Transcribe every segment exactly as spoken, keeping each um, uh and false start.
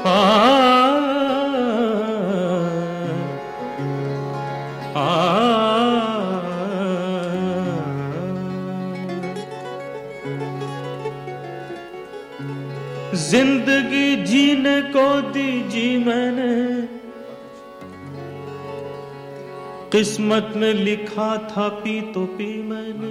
आ, आ, जिंदगी जीने को दीजी मैंने, किस्मत में लिखा था पी तो पी मैंने।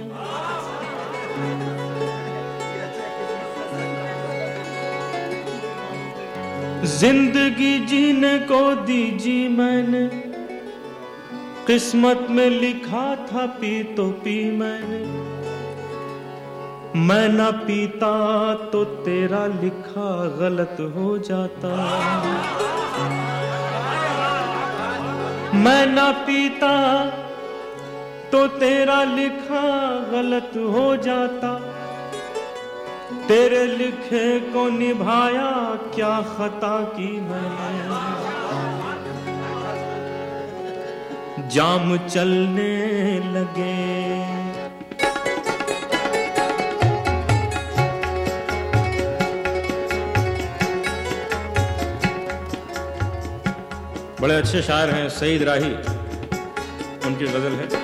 जिंदगी जीने को दीजी मैंने, किस्मत में लिखा था पी तो पी मैंने। मैं ना पीता तो तेरा लिखा गलत हो जाता, मैं ना पीता तो तेरा लिखा गलत हो जाता। तेरे लिखे को निभाया क्या खता की मैंने। जाम चलने लगे, बड़े अच्छे शायर हैं सईद राही, उनकी गजल है।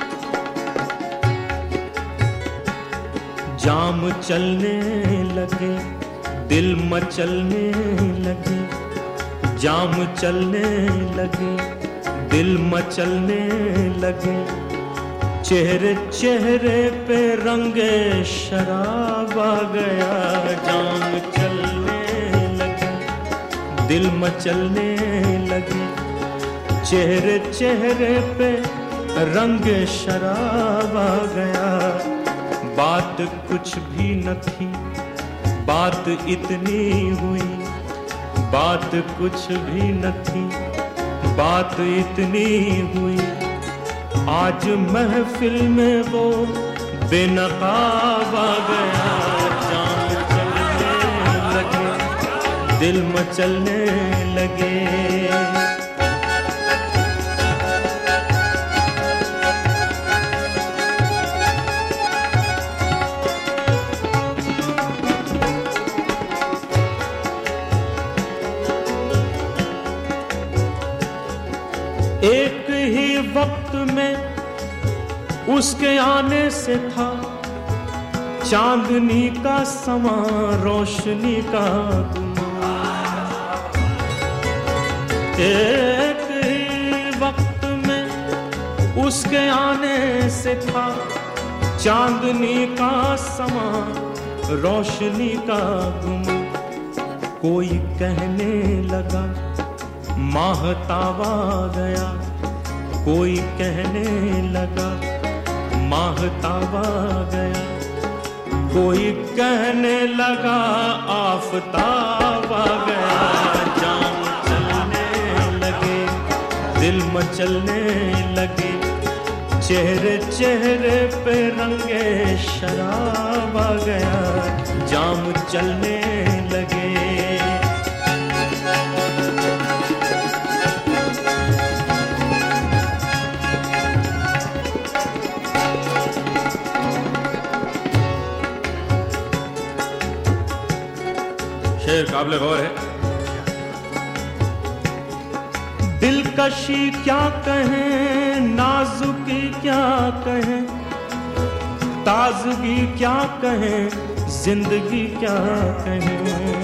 जाम चलने लगे, दिल मचलने लगे, जाम चलने लगे, दिल मचलने लगे। चेहरे चेहरे पे रंगे शराब आ गया। जाम चलने लगे, दिल मचलने लगे, चेहरे चेहरे पे रंग शराब आ गया। बात कुछ भी न थी, बात इतनी हुई, बात कुछ भी न थी, बात इतनी हुई। आज महफिल में वो बेनकाब आ गया। जाम चलने लगे, दिल मचलने लगे। एक ही वक्त में उसके आने से था चांदनी का समा, रोशनी का गुमा। एक ही वक्त में उसके आने से था चांदनी का समा, रोशनी का गुमा। कोई कहने लगा माहताब आ गया, कोई कहने लगा माहताब आ गया, कोई कहने लगा आफताब आ गया। जाम चलने लगे, दिल मचलने लगे, चेहरे चेहरे पे रंगे शराब आ गया। जाम चलने लगे। शेर काबिल गौर है। दिलकशी क्या कहें, नाजुकी क्या कहें, ताजगी क्या कहें, जिंदगी क्या कहें।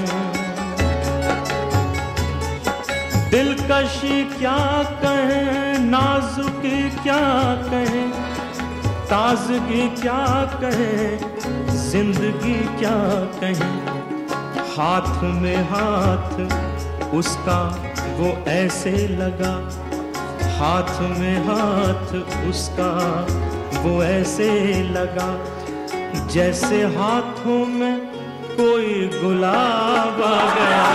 दिलकशी क्या कहें, नाजुकी क्या कहें, ताजगी क्या कहें, जिंदगी क्या कहें। हाथ में हाथ उसका वो ऐसे लगा, हाथ में हाथ उसका वो ऐसे लगा, जैसे हाथों में कोई गुलाब आ गया।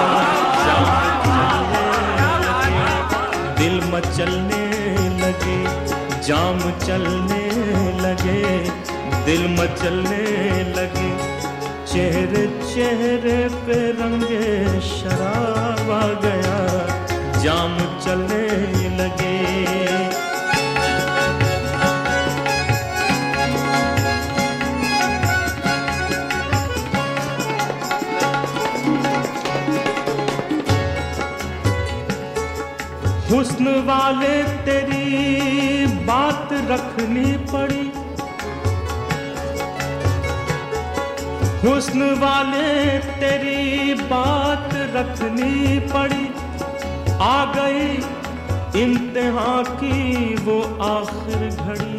दिल मचलने लगे, जाम चलने लगे, दिल मचलने लगे, चेहरे चेहरे पे रंगे शराब आ गया। जाम चलने लगे। हुस्न वाले तेरी बात रखनी पड़ी, हुस्न वाले तेरी बात रखनी पड़ी। आ गई इम्तिहान की वो आखिर घड़ी।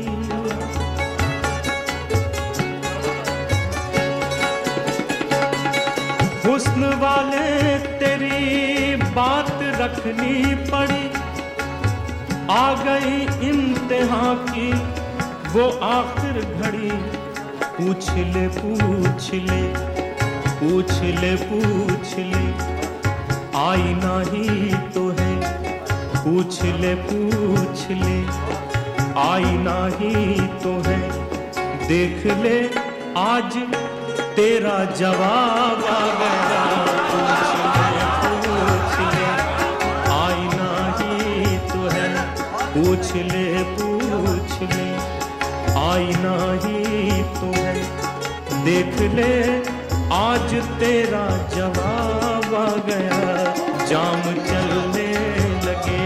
हुस्न वाले तेरी बात रखनी पड़ी। आ गई इम्तिहान की वो आखिर घड़ी। पूछ ले पूछ ले पूछ ले पूछ ले आईना ही तो है। पूछ ले पूछ ले आईना ही तो है। देख ले आज तेरा जवाब आ गया। पूछ ले पूछ ले आईना ही तो है। पूछ ले पूछ ले आईना ही तो है। देख ले आज तेरा जवाब आ गया। जाम चलने लगे।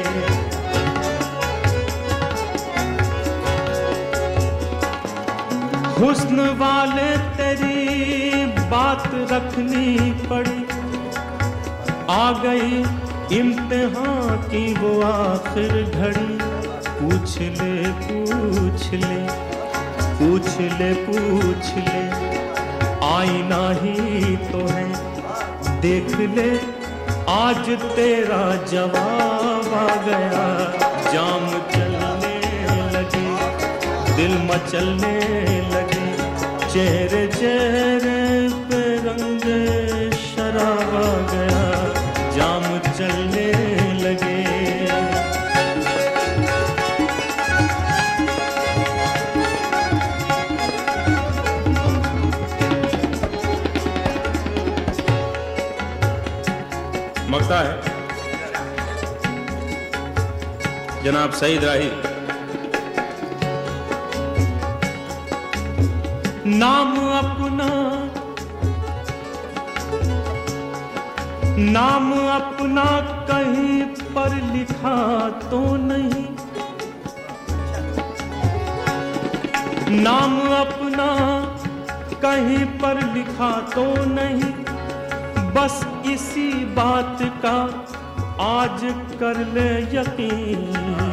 हुस्न वाले तेरी बात रखनी पड़ी। आ गई इम्तिहान की वो आखिर घड़ी। पूछ ले पूछ ले पूछ ले पूछ ले आईना ही तो है। देख ले आज तेरा जवाब आ गया। जाम चलने लगे, दिल मचलने लगे। चेहरे चेहरे पे रंग शराब आ गया। जाम चलने लगे। मगता है जनाब सईद राही। नाम अपना नाम अपना कहीं पर लिखा तो नहीं। नाम अपना कहीं पर लिखा तो नहीं। बस इसी बात का आज कर ले यकीन।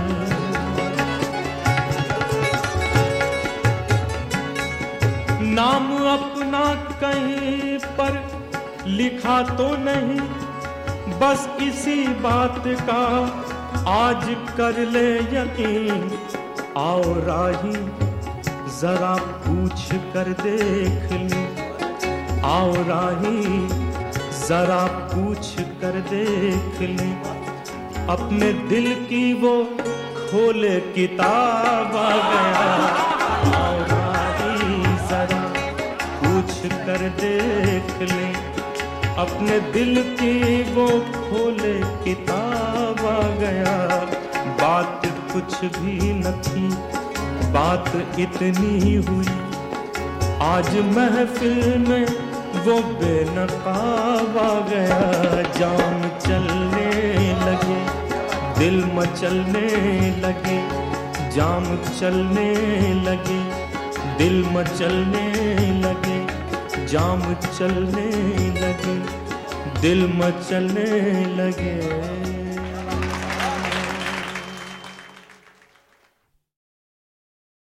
नाम अपना कहीं पर लिखा तो नहीं। बस इसी बात का आज कर ले यकीन। आओ राही जरा पूछ कर देख ले। आओ राही जरा पूछ कर देख ले। अपने दिल की वो खोले किताब आ गया। आओ राही जरा पूछ कर देख ले। अपने दिल की वो खोले किताब आ गया। बात कुछ भी न थी, बात इतनी हुई। आज महफिल में वो बेनकाब आ गया। जाम चलने लगे, दिल मचलने लगे। जाम चलने लगे, दिल मचलने लगे। जाम चलने लगे, दिल मचलने लगे।